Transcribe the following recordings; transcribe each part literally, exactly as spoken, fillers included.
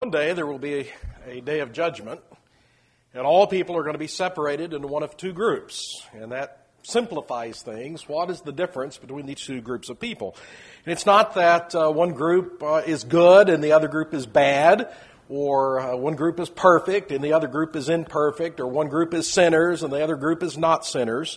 One day there will be a, a day of judgment, and all people are going to be separated into one of two groups. And that simplifies things. What is the difference between these two groups of people? And it's not that uh, one group uh, is good and the other group is bad, or uh, one group is perfect and the other group is imperfect, or one group is sinners and the other group is not sinners.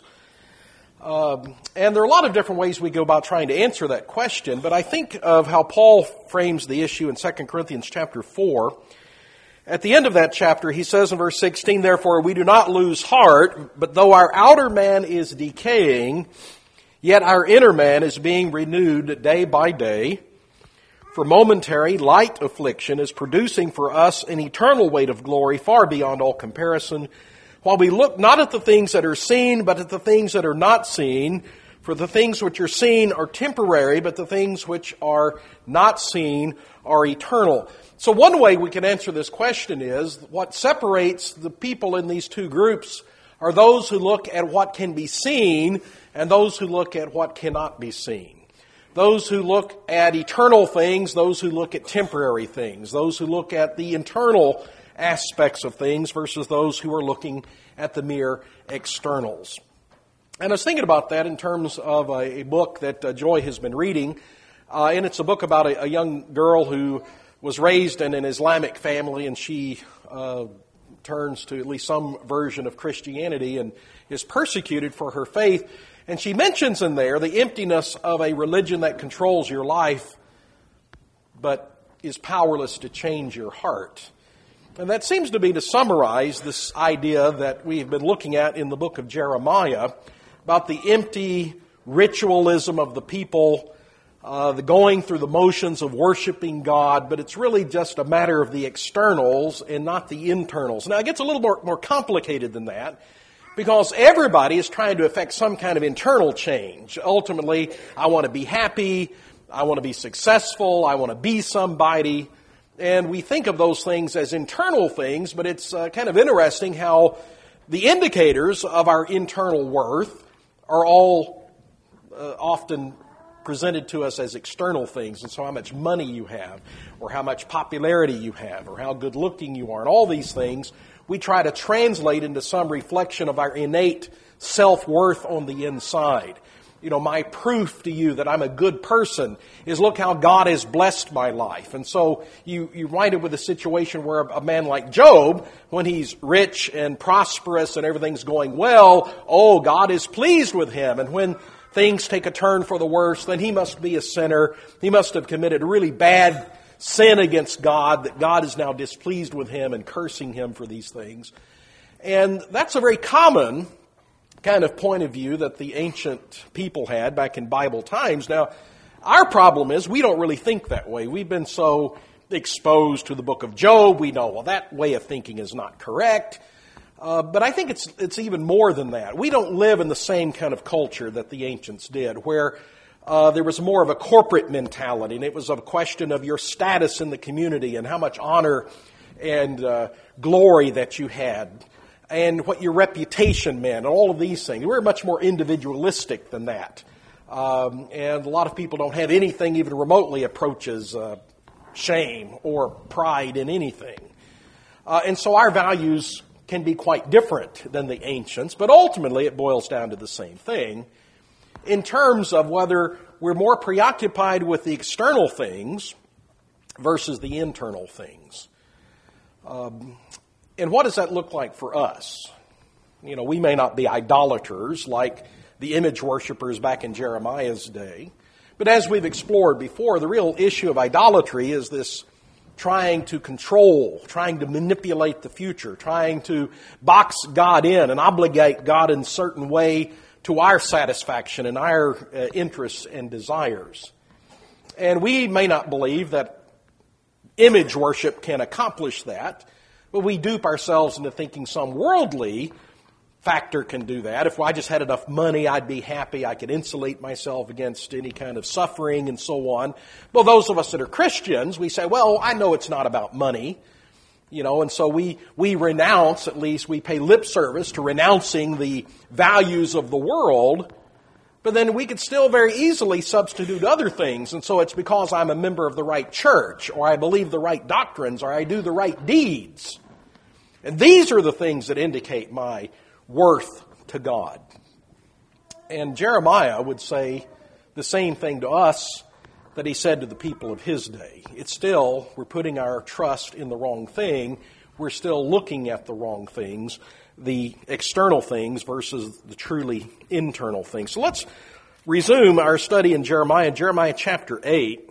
Um, and there are a lot of different ways we go about trying to answer that question, but I think of how Paul frames the issue in Second Corinthians chapter four. At the end of that chapter, he says in verse sixteen, "Therefore we do not lose heart, but though our outer man is decaying, yet our inner man is being renewed day by day. For momentary, light affliction is producing for us an eternal weight of glory far beyond all comparison, while we look not at the things that are seen, but at the things that are not seen. For the things which are seen are temporary, but the things which are not seen are eternal." So one way we can answer this question is, what separates the people in these two groups are those who look at what can be seen and those who look at what cannot be seen. Those who look at eternal things, those who look at temporary things, those who look at the internal aspects of things versus those who are looking at the mere externals. And I was thinking about that in terms of a, a book that uh, Joy has been reading, uh, and it's a book about a, a young girl who was raised in an Islamic family, and she uh, turns to at least some version of Christianity and is persecuted for her faith. And she mentions in there the emptiness of a religion that controls your life, but is powerless to change your heart. And that seems to be to summarize this idea that we've been looking at in the book of Jeremiah about the empty ritualism of the people, uh, the going through the motions of worshiping God, but it's really just a matter of the externals and not the internals. Now, it gets a little more, more complicated than that, because everybody is trying to effect some kind of internal change. Ultimately, I want to be happy, I want to be successful, I want to be somebody. And we think of those things as internal things, but it's uh, kind of interesting how the indicators of our internal worth are all uh, often presented to us as external things. And so how much money you have, or how much popularity you have, or how good looking you are, and all these things we try to translate into some reflection of our innate self-worth on the inside. You know, my proof to you that I'm a good person is look how God has blessed my life. And so you, you wind up with a situation where a man like Job, when he's rich and prosperous and everything's going well, oh, God is pleased with him. And when things take a turn for the worse, then he must be a sinner. He must have committed a really bad sin against God, that God is now displeased with him and cursing him for these things. And that's a very common kind of point of view that the ancient people had back in Bible times. Now, our problem is we don't really think that way. We've been so exposed to the book of Job, we know, well, that way of thinking is not correct. Uh, but I think it's it's even more than that. We don't live in the same kind of culture that the ancients did, where Uh, there was more of a corporate mentality, and it was a question of your status in the community and how much honor and uh, glory that you had and what your reputation meant and all of these things. We're much more individualistic than that. Um, and a lot of people don't have anything even remotely approaches uh, shame or pride in anything. Uh, and so our values can be quite different than the ancients, but ultimately it boils down to the same thing, in terms of whether we're more preoccupied with the external things versus the internal things. Um, and what does that look like for us? You know, we may not be idolaters like the image worshipers back in Jeremiah's day, but as we've explored before, the real issue of idolatry is this trying to control, trying to manipulate the future, trying to box God in and obligate God in a certain way to our satisfaction and our uh, interests and desires. And we may not believe that image worship can accomplish that, but we dupe ourselves into thinking some worldly factor can do that. If I just had enough money, I'd be happy. I could insulate myself against any kind of suffering and so on. Well, those of us that are Christians, we say, well, I know it's not about money. You know, and so we, we renounce, at least we pay lip service to renouncing the values of the world, But then we could still very easily substitute other things. And so it's because I'm a member of the right church, or I believe the right doctrines, or I do the right deeds. And these are the things that indicate my worth to God. And Jeremiah would say the same thing to us that he said to the people of his day. It's still, we're putting our trust in the wrong thing. We're still looking at the wrong things, the external things versus the truly internal things. So let's resume our study in Jeremiah, Jeremiah chapter eight.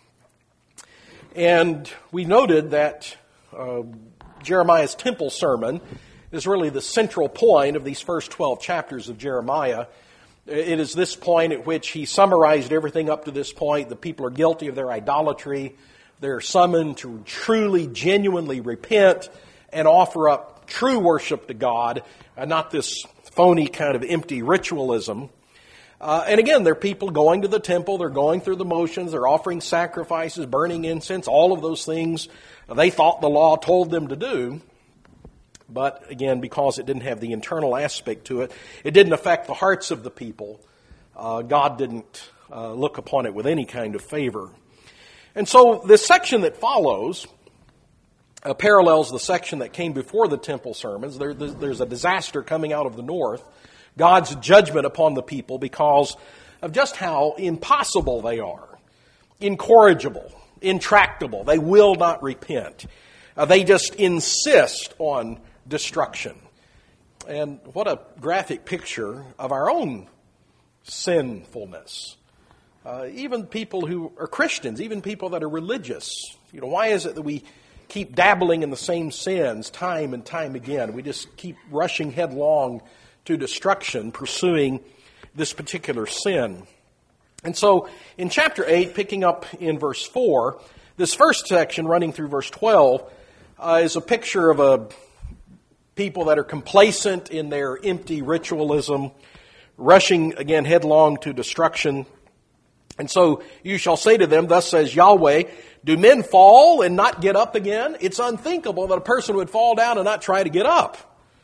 And we noted that uh, Jeremiah's temple sermon is really the central point of these first twelve chapters of Jeremiah. It is this point at which he summarized everything up to this point. The people are guilty of their idolatry. They're summoned to truly, genuinely repent and offer up true worship to God, and not this phony kind of empty ritualism. Uh, and again, they're people going to the temple. They're going through the motions. They're offering sacrifices, burning incense, all of those things they thought the law told them to do. But again, because it didn't have the internal aspect to it, it didn't affect the hearts of the people. Uh, God didn't uh, look upon it with any kind of favor. And so this section that follows uh, parallels the section that came before the temple sermons. There, there's a disaster coming out of the north, God's judgment upon the people because of just how impossible they are, incorrigible, intractable. They will not repent. Uh, they just insist on destruction. And what a graphic picture of our own sinfulness. Uh, even people who are Christians, even people that are religious. You know, why is it that we keep dabbling in the same sins time and time again? We just keep rushing headlong to destruction, pursuing this particular sin. And so in chapter eight, picking up in verse four, this first section running through verse twelve uh, is a picture of a people that are complacent in their empty ritualism, rushing again headlong to destruction. And so you shall say to them, thus says Yahweh, do men fall and not get up again? It's unthinkable that a person would fall down and not try to get up.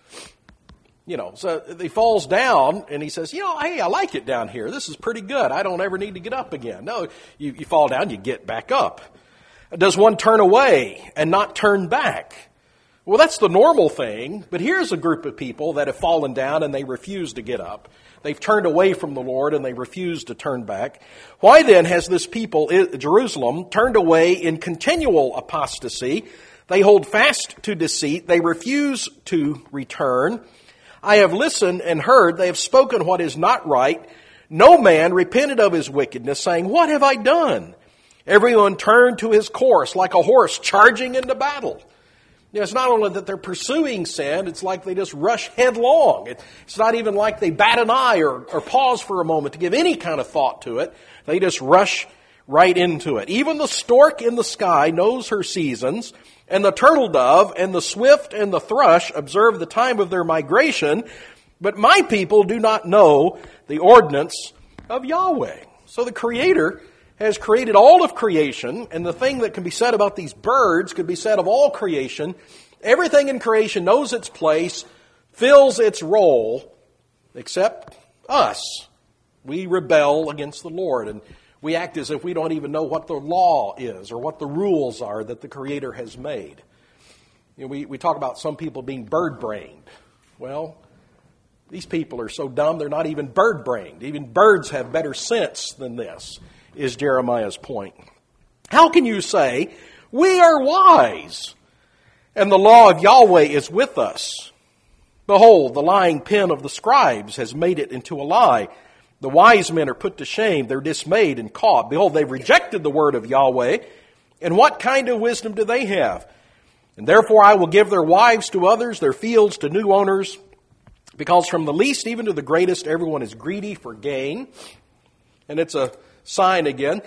You know, so he falls down and he says, you know, hey, I like it down here. This is pretty good. I don't ever need to get up again. No, you, you fall down, you get back up. Does one turn away and not turn back? Well, that's the normal thing, but here's a group of people that have fallen down and they refuse to get up. They've turned away from the Lord and they refuse to turn back. Why then has this people, Jerusalem, turned away in continual apostasy? They hold fast to deceit. They refuse to return. I have listened and heard. They have spoken what is not right. No man repented of his wickedness, saying, what have I done? Everyone turned to his course like a horse charging into battle. You know, it's not only that they're pursuing sin, it's like they just rush headlong. It, it's not even like they bat an eye or, or pause for a moment to give any kind of thought to it. They just rush right into it. Even the stork in the sky knows her seasons, and the turtle dove and the swift and the thrush observe the time of their migration, but my people do not know the ordinance of Yahweh. So the Creator has created all of creation, and the thing that can be said about these birds could be said of all creation. Everything in creation knows its place, fills its role, except us. We rebel against the Lord, and we act as if we don't even know what the law is or what the rules are that the Creator has made. You know, we, we talk about some people being bird-brained. Well, these people are so dumb they're not even bird-brained. Even birds have better sense than this, is Jeremiah's point. How can you say, we are wise, and the law of Yahweh is with us? Behold, the lying pen of the scribes has made it into a lie. The wise men are put to shame. They're dismayed and caught. Behold, they've rejected the word of Yahweh. And what kind of wisdom do they have? And therefore I will give their wives to others, their fields to new owners, because from the least even to the greatest, everyone is greedy for gain. And it's a sign again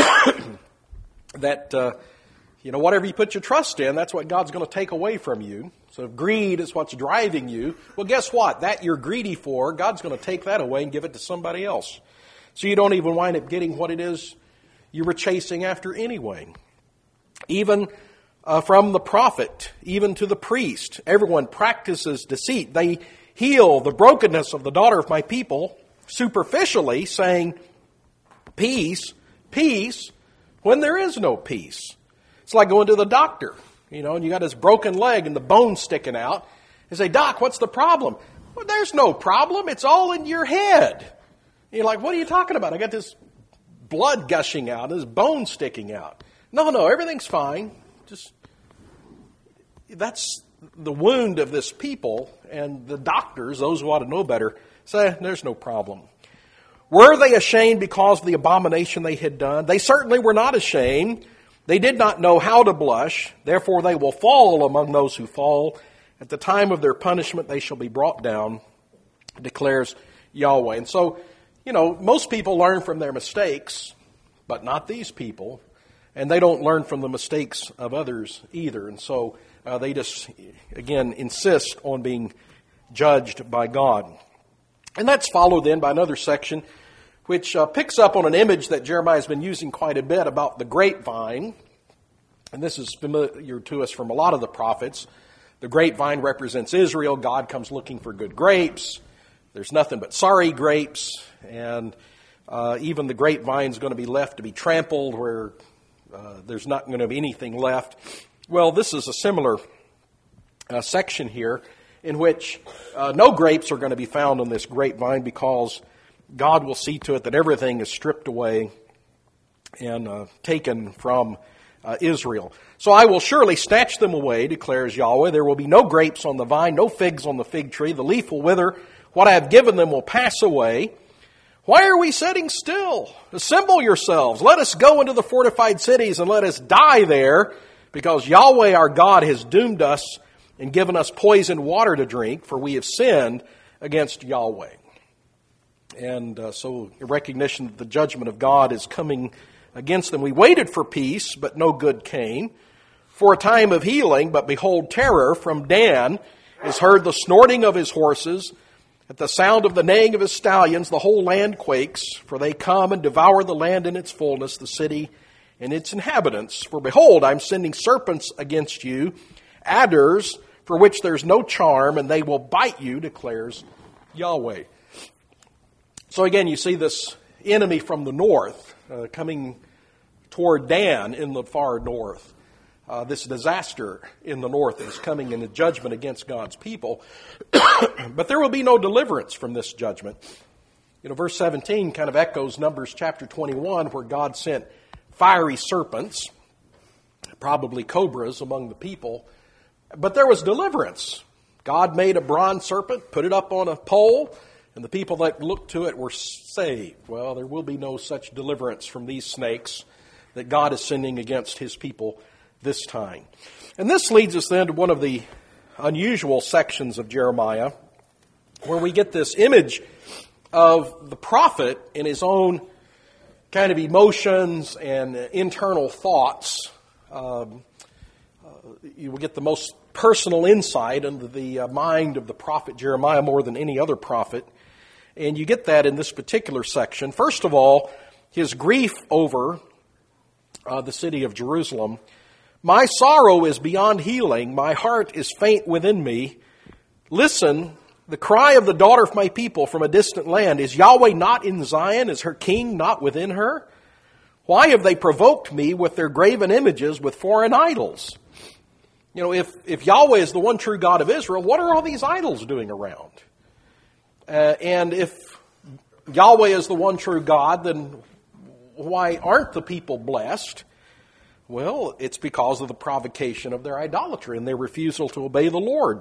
that, uh, you know, whatever you put your trust in, that's what God's going to take away from you. So if greed is what's driving you, well, guess what? That you're greedy for, God's going to take that away and give it to somebody else. So you don't even wind up getting what it is you were chasing after anyway. Even uh, from the prophet, even to the priest, everyone practices deceit. They heal the brokenness of the daughter of my people superficially saying peace, peace, when there is no peace. It's like going to the doctor, you know, and you got this broken leg and the bone sticking out. You say, Doc, what's the problem? Well, there's no problem. It's all in your head. And you're like, what are you talking about? I got this blood gushing out, this bone sticking out. No, no, everything's fine. Just, that's the wound of this people, and the doctors, those who ought to know better, say, there's no problem. Were they ashamed because of the abomination they had done? They certainly were not ashamed. They did not know how to blush. Therefore they will fall among those who fall. At the time of their punishment they shall be brought down, declares Yahweh. And so, you know, most people learn from their mistakes, but not these people. And they don't learn from the mistakes of others either. And so uh, they just, again, insist on being judged by God. And that's followed then by another section which uh, picks up on an image that Jeremiah has been using quite a bit about the grapevine. And this is familiar to us from a lot of the prophets. The grapevine represents Israel. God comes looking for good grapes. There's nothing but sorry grapes. And uh, even the grapevine is going to be left to be trampled where uh, there's not going to be anything left. Well, this is a similar uh, section here in which uh, no grapes are going to be found on this grapevine because God will see to it that everything is stripped away and uh, taken from uh, Israel. So I will surely snatch them away, declares Yahweh. There will be no grapes on the vine, no figs on the fig tree. The leaf will wither. What I have given them will pass away. Why are we sitting still? Assemble yourselves. Let us go into the fortified cities and let us die there, because Yahweh our God has doomed us and given us poisoned water to drink, for we have sinned against Yahweh. And uh, so a recognition that the judgment of God is coming against them. We waited for peace, but no good came. For a time of healing, but behold, terror. From Dan is heard the snorting of his horses. At the sound of the neighing of his stallions, the whole land quakes. For they come and devour the land in its fullness, the city and its inhabitants. For behold, I'm sending serpents against you, adders for which there's no charm, and they will bite you, declares Yahweh. So again, you see this enemy from the north uh, coming toward Dan in the far north. Uh, this disaster in the north is coming in a judgment against God's people. But there will be no deliverance from this judgment. You know, verse seventeen kind of echoes Numbers chapter twenty-one, where God sent fiery serpents, probably cobras, among the people. But there was deliverance. God made a bronze serpent, put it up on a pole, and the people that looked to it were saved. Well, there will be no such deliverance from these snakes that God is sending against his people this time. And this leads us then to one of the unusual sections of Jeremiah, where we get this image of the prophet in his own kind of emotions and internal thoughts. Um, uh, you will get the most personal insight into the uh, mind of the prophet Jeremiah more than any other prophet. And you get that in this particular section. First of all, his grief over uh, the city of Jerusalem. My sorrow is beyond healing. My heart is faint within me. Listen, the cry of the daughter of my people from a distant land. Is Yahweh not in Zion? Is her king not within her? Why have they provoked me with their graven images, with foreign idols? You know, if, if Yahweh is the one true God of Israel, what are all these idols doing around? Uh, and if Yahweh is the one true God, then why aren't the people blessed? Well, it's because of the provocation of their idolatry and their refusal to obey the Lord.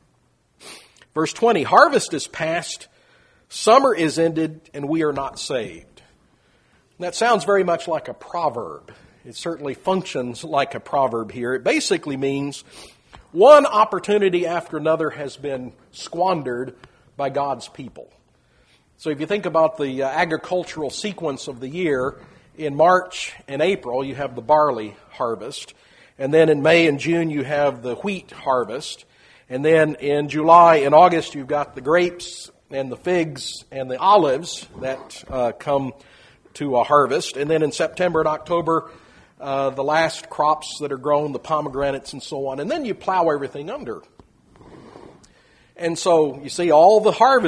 Verse twenty, harvest is past, summer is ended, and we are not saved. And that sounds very much like a proverb. It certainly functions like a proverb here. It basically means one opportunity after another has been squandered by God's people. So if you think about the uh, agricultural sequence of the year, in March and April you have the barley harvest, and then in May and June you have the wheat harvest, and then in July and August you've got the grapes and the figs and the olives that uh, come to a harvest, and then in September and October uh, the last crops that are grown, the pomegranates and so on, and then you plow everything under. And so you see all the harvest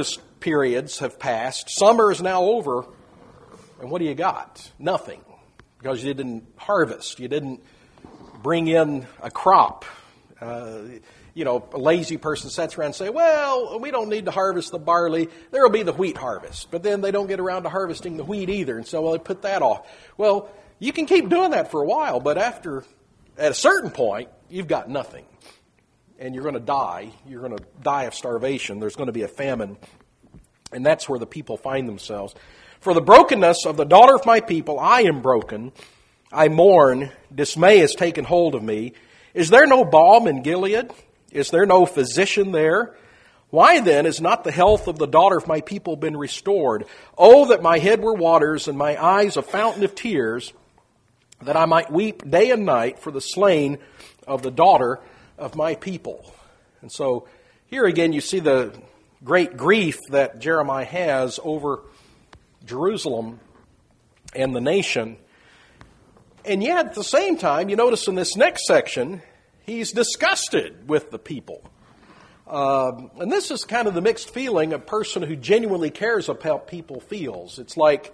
periods have passed. Summer is now over. And what do you got? Nothing. Because you didn't harvest. You didn't bring in a crop. Uh, you know, a lazy person sits around and say, well, we don't need to harvest the barley. There will be the wheat harvest. But then they don't get around to harvesting the wheat either. And so, well, they put that off. Well, you can keep doing that for a while. But after, at a certain point, you've got nothing. And you're going to die. You're going to die of starvation. There's going to be a famine. And that's where the people find themselves. For the brokenness of the daughter of my people, I am broken. I mourn. Dismay has taken hold of me. Is there no balm in Gilead? Is there no physician there? Why then is not the health of the daughter of my people been restored? Oh, that my head were waters and my eyes a fountain of tears, that I might weep day and night for the slain of the daughter of my people. And so here again you see the great grief that Jeremiah has over Jerusalem and the nation. And yet at the same time, you notice in this next section, he's disgusted with the people. Uh, and this is kind of the mixed feeling a person who genuinely cares about people feels. It's like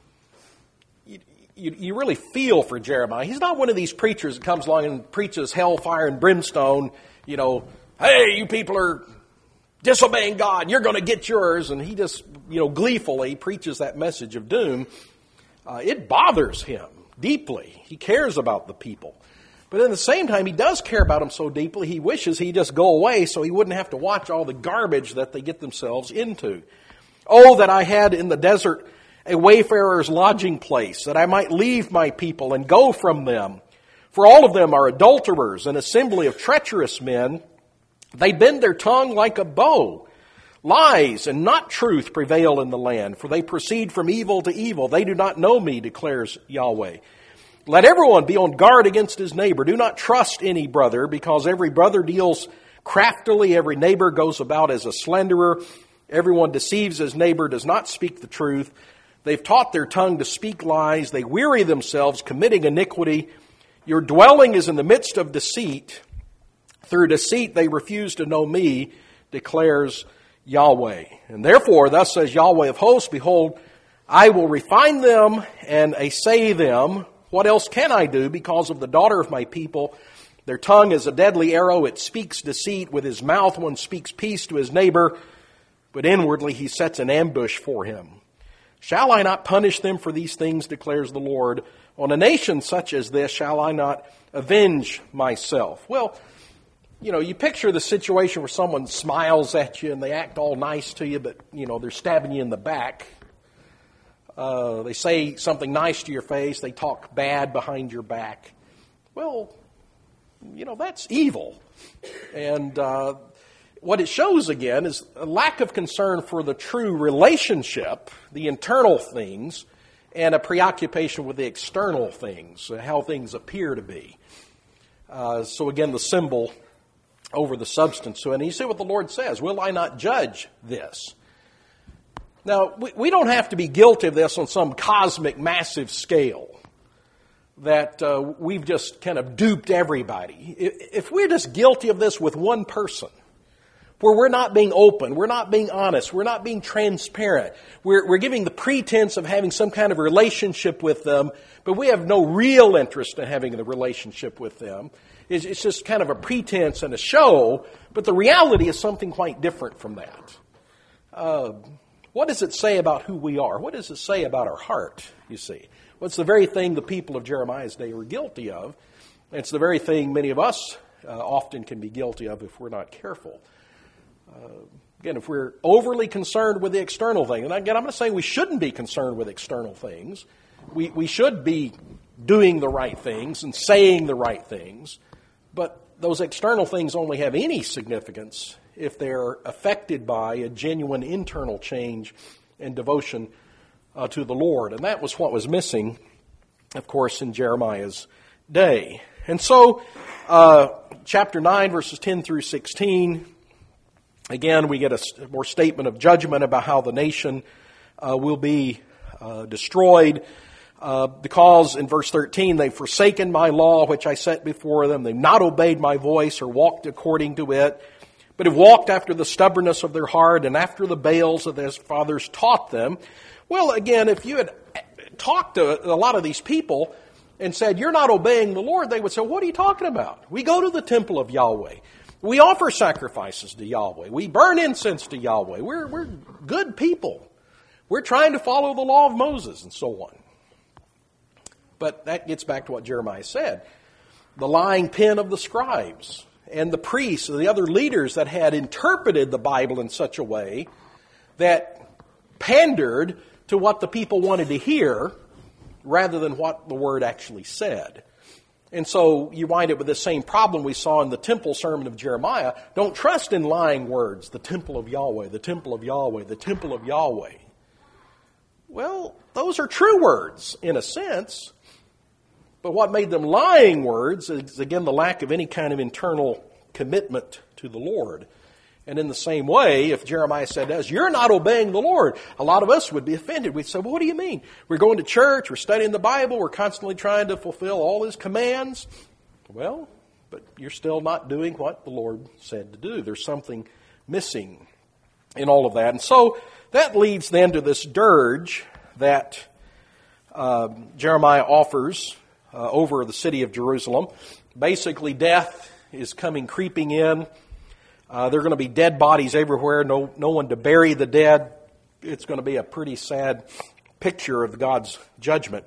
you, you, you really feel for Jeremiah. He's not one of these preachers that comes along and preaches hellfire and brimstone. You know, hey, you people are disobeying God. You're going to get yours. And he just, you know, gleefully preaches that message of doom. Uh, it bothers him deeply. He cares about the people. But at the same time, he does care about them so deeply, he wishes he'd just go away so he wouldn't have to watch all the garbage that they get themselves into. Oh, that I had in the desert a wayfarer's lodging place, that I might leave my people and go from them. For all of them are adulterers, an assembly of treacherous men. They bend their tongue like a bow. Lies and not truth prevail in the land, for they proceed from evil to evil. They do not know me, declares Yahweh. Let everyone be on guard against his neighbor. Do not trust any brother, because every brother deals craftily. Every neighbor goes about as a slanderer. Everyone deceives his neighbor, does not speak the truth. They've taught their tongue to speak lies. They weary themselves, committing iniquity. Your dwelling is in the midst of deceit. Through deceit they refuse to know me, declares Yahweh. And therefore, thus says Yahweh of hosts, behold, I will refine them and assay them. What else can I do because of the daughter of my people? Their tongue is a deadly arrow. It speaks deceit. With his mouth one speaks peace to his neighbor, but inwardly he sets an ambush for him. Shall I not punish them for these things, declares the Lord? On a nation such as this, shall I not avenge myself? Well, you know, you picture the situation where someone smiles at you and they act all nice to you, but, you know, they're stabbing you in the back. Uh, they say something nice to your face. They talk bad behind your back. Well, you know, that's evil. And uh, what it shows, again, is a lack of concern for the true relationship, the internal things, and a preoccupation with the external things, how things appear to be. Uh, so, again, the symbol over the substance. So, and you see what the Lord says, will I not judge this? Now, we, we don't have to be guilty of this on some cosmic, massive scale that uh, we've just kind of duped everybody. If, if we're just guilty of this with one person, where we're not being open, we're not being honest, we're not being transparent, we're, we're giving the pretense of having some kind of relationship with them, but we have no real interest in having the relationship with them. It's, it's just kind of a pretense and a show, but the reality is something quite different from that. Uh, What does it say about who we are? What does it say about our heart, you see? Well, it's the very thing the people of Jeremiah's day were guilty of. It's the very thing many of us uh, often can be guilty of if we're not careful. Uh, again, if we're overly concerned with the external thing, and again, I'm not saying we shouldn't be concerned with external things. We, we should be doing the right things and saying the right things, but those external things only have any significance if they're affected by a genuine internal change and devotion uh, to the Lord. And that was what was missing, of course, in Jeremiah's day. And so, uh, chapter nine, verses ten through sixteen, again, we get a more statement of judgment about how the nation uh, will be uh, destroyed. Uh, because in verse thirteen, they've forsaken my law, which I set before them. They've not obeyed my voice or walked according to it. but have walked after the stubbornness of their heart and after the Baals that their fathers taught them. Well, again, if you had talked to a lot of these people and said, you're not obeying the Lord, they would say, what are you talking about? We go to the temple of Yahweh. We offer sacrifices to Yahweh. We burn incense to Yahweh. We're, we're good people. We're trying to follow the law of Moses and so on. But that gets back to what Jeremiah said. The lying pen of the scribes and the priests and the other leaders that had interpreted the Bible in such a way that pandered to what the people wanted to hear rather than what the Word actually said. And so you wind up with the same problem we saw in the temple sermon of Jeremiah. Don't trust in lying words, the temple of Yahweh, the temple of Yahweh, the temple of Yahweh. Well, those are true words in a sense, but what made them lying words is, again, the lack of any kind of internal commitment to the Lord. And in the same way, if Jeremiah said to us, you're not obeying the Lord, a lot of us would be offended. We'd say, well, what do you mean? We're going to church, we're studying the Bible, we're constantly trying to fulfill all His commands. Well, but you're still not doing what the Lord said to do. There's something missing in all of that. And so that leads then to this dirge that uh, Jeremiah offers uh, over the city of Jerusalem. Basically, death is coming creeping in. Uh, there are going to be dead bodies everywhere, no, no one to bury the dead. It's going to be a pretty sad picture of God's judgment.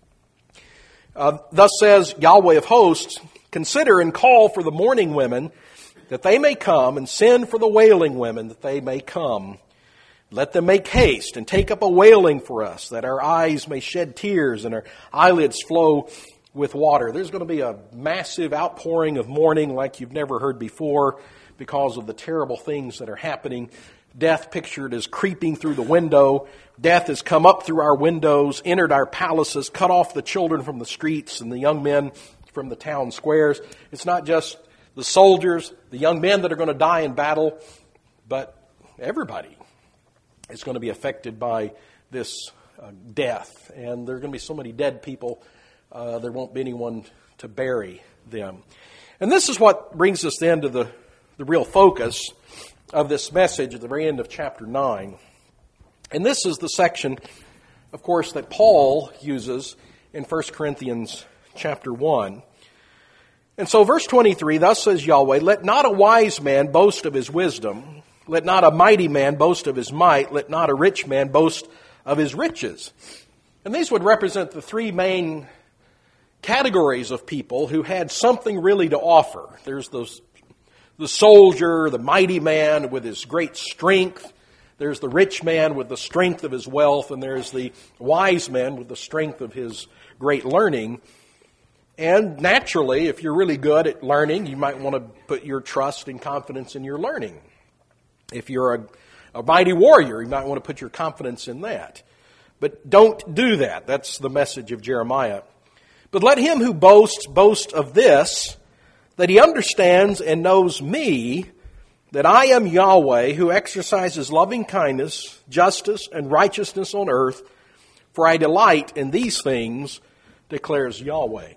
Uh, thus says Yahweh of hosts, consider and call for the mourning women that they may come, and send for the wailing women that they may come. Let them make haste and take up a wailing for us, that our eyes may shed tears and our eyelids flow with water. There's going to be a massive outpouring of mourning like you've never heard before, because of the terrible things that are happening. Death pictured as creeping through the window. Death has come up through our windows, entered our palaces, cut off the children from the streets and the young men from the town squares. It's not just the soldiers, the young men that are going to die in battle, but everybody is going to be affected by this uh, death. And there are going to be so many dead people, uh, there won't be anyone to bury them. And this is what brings us then to the the real focus of this message at the very end of chapter nine. And this is the section, of course, that Paul uses in First Corinthians chapter one. And so verse twenty-three, thus says Yahweh, let not a wise man boast of his wisdom, let not a mighty man boast of his might, let not a rich man boast of his riches. And these would represent the three main categories of people who had something really to offer. There's those The soldier, the mighty man with his great strength. There's the rich man with the strength of his wealth. And there's the wise man with the strength of his great learning. And naturally, if you're really good at learning, you might want to put your trust and confidence in your learning. If you're a, a mighty warrior, you might want to put your confidence in that. But don't do that. That's the message of Jeremiah. But let him who boasts boast of this, that he understands and knows me, that I am Yahweh, who exercises loving kindness, justice, and righteousness on earth, for I delight in these things, declares Yahweh.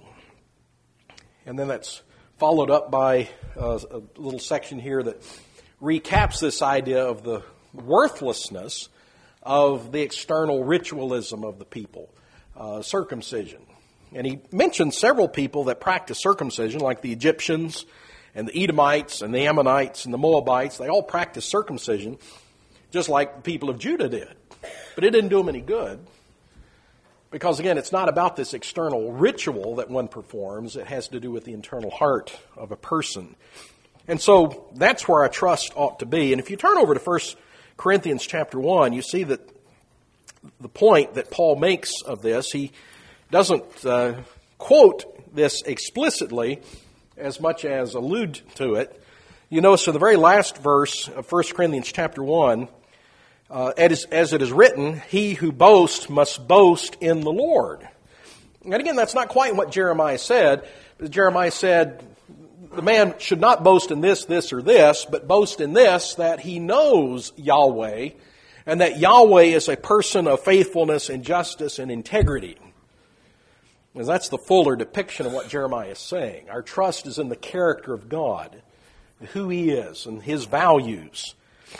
And then that's followed up by a, a little section here that recaps this idea of the worthlessness of the external ritualism of the people, uh, circumcision. And he mentions several people that practice circumcision, like the Egyptians and the Edomites and the Ammonites and the Moabites. They all practiced circumcision, just like the people of Judah did. But it didn't do them any good. Because, again, it's not about this external ritual that one performs. It has to do with the internal heart of a person. And so that's where our trust ought to be. And if you turn over to First Corinthians chapter one, you see that the point that Paul makes of this, he doesn't uh, quote this explicitly as much as allude to it. You notice in the very last verse of First Corinthians chapter one, uh, as, as it is written, he who boasts must boast in the Lord. And again, that's not quite what Jeremiah said. Jeremiah said, the man should not boast in this, this, or this, but boast in this, that he knows Yahweh, and that Yahweh is a person of faithfulness and justice and integrity. And that's the fuller depiction of what Jeremiah is saying. Our trust is in the character of God. who he is and his values.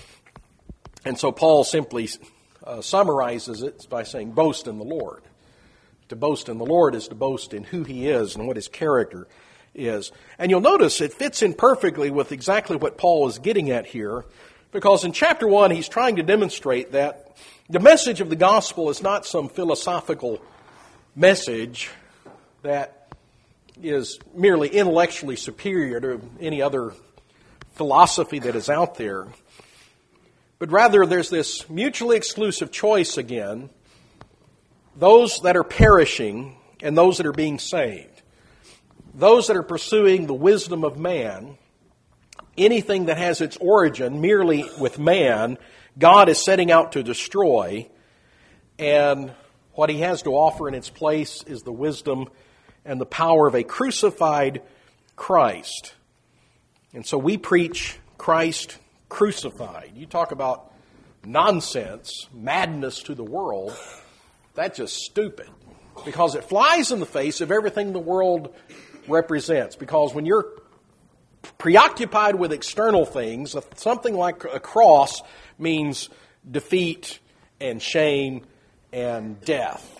And so Paul simply uh, summarizes it by saying, boast in the Lord. To boast in the Lord is to boast in who he is and what his character is. And you'll notice it fits in perfectly with exactly what Paul is getting at here, because in chapter one he's trying to demonstrate that the message of the gospel is not some philosophical message that is merely intellectually superior to any other philosophy that is out there, but rather there's this mutually exclusive choice again, those that are perishing and those that are being saved. Those that are pursuing the wisdom of man, anything that has its origin merely with man, God is setting out to destroy, and what he has to offer in its place is the wisdom and the power of a crucified Christ. And so we preach Christ crucified. You talk about nonsense, madness to the world, that's just stupid, because it flies in the face of everything the world represents. Because when you're preoccupied with external things, something like a cross means defeat and shame and death.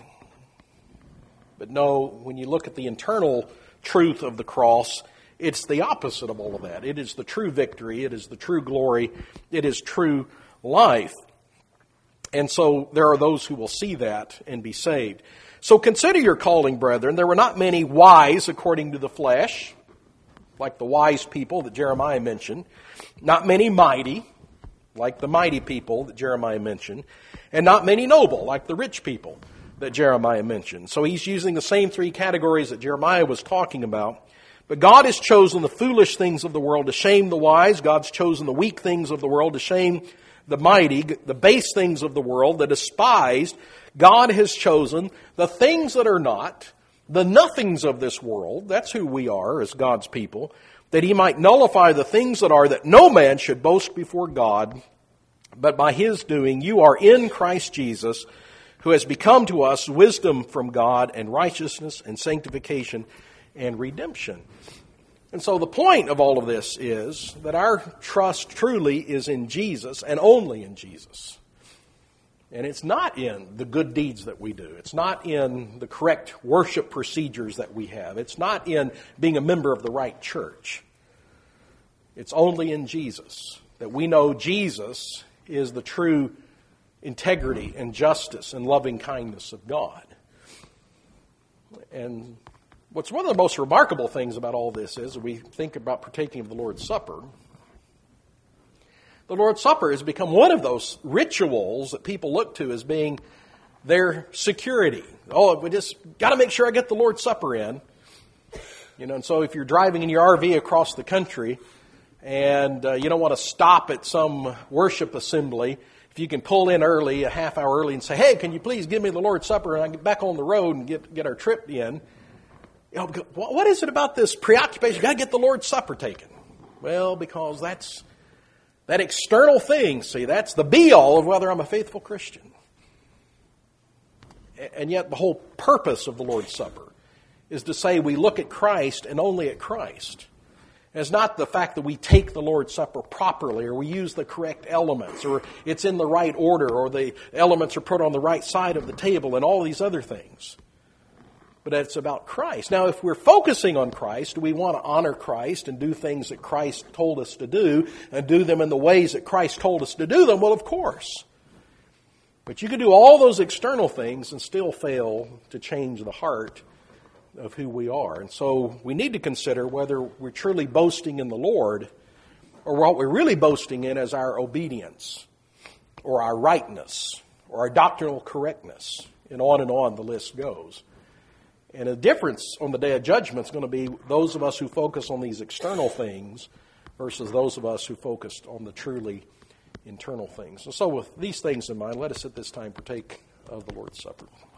But no, when you look at the internal truth of the cross, it's the opposite of all of that. It is the true victory. It is the true glory. It is true life. And so there are those who will see that and be saved. So consider your calling, brethren. There were not many wise according to the flesh, like the wise people that Jeremiah mentioned. Not many mighty, like the mighty people that Jeremiah mentioned. And not many noble, like the rich people that Jeremiah mentioned. So he's using the same three categories that Jeremiah was talking about. But God has chosen the foolish things of the world to shame the wise. God's chosen the weak things of the world to shame the mighty, the base things of the world, the despised. God has chosen the things that are not, the nothings of this world. That's who we are as God's people, that he might nullify the things that are, that no man should boast before God. But by his doing, you are in Christ Jesus, who has become to us wisdom from God and righteousness and sanctification and redemption. And so the point of all of this is that our trust truly is in Jesus and only in Jesus. And it's not in the good deeds that we do. It's not in the correct worship procedures that we have. It's not in being a member of the right church. It's only in Jesus that we know Jesus is the true integrity and justice and loving kindness of God. And what's one of the most remarkable things about all this is, we think about partaking of the Lord's Supper. The Lord's Supper has become one of those rituals that people look to as being their security. Oh, we just got to make sure I get the Lord's Supper in. You know, and so if you're driving in your R V across the country and uh, you don't want to stop at some worship assembly, if you can pull in early, a half hour early, and say, hey, can you please give me the Lord's Supper and I get back on the road and get, get our trip in. You know, what is it about this preoccupation? You've got to get the Lord's Supper taken. Well, because that's that external thing, see, that's the be-all of whether I'm a faithful Christian. And yet the whole purpose of the Lord's Supper is to say we look at Christ and only at Christ. And it's not the fact that we take the Lord's Supper properly or we use the correct elements or it's in the right order or the elements are put on the right side of the table and all these other things. But it's about Christ. Now, if we're focusing on Christ, do we want to honor Christ and do things that Christ told us to do and do them in the ways that Christ told us to do them? Well, of course. But you can do all those external things and still fail to change the heart of who we are. And so we need to consider whether we're truly boasting in the Lord or what we're really boasting in is our obedience or our rightness or our doctrinal correctness. And on and on the list goes. And a difference on the day of judgment is going to be those of us who focus on these external things versus those of us who focused on the truly internal things. And so with these things in mind, let us at this time partake of the Lord's Supper.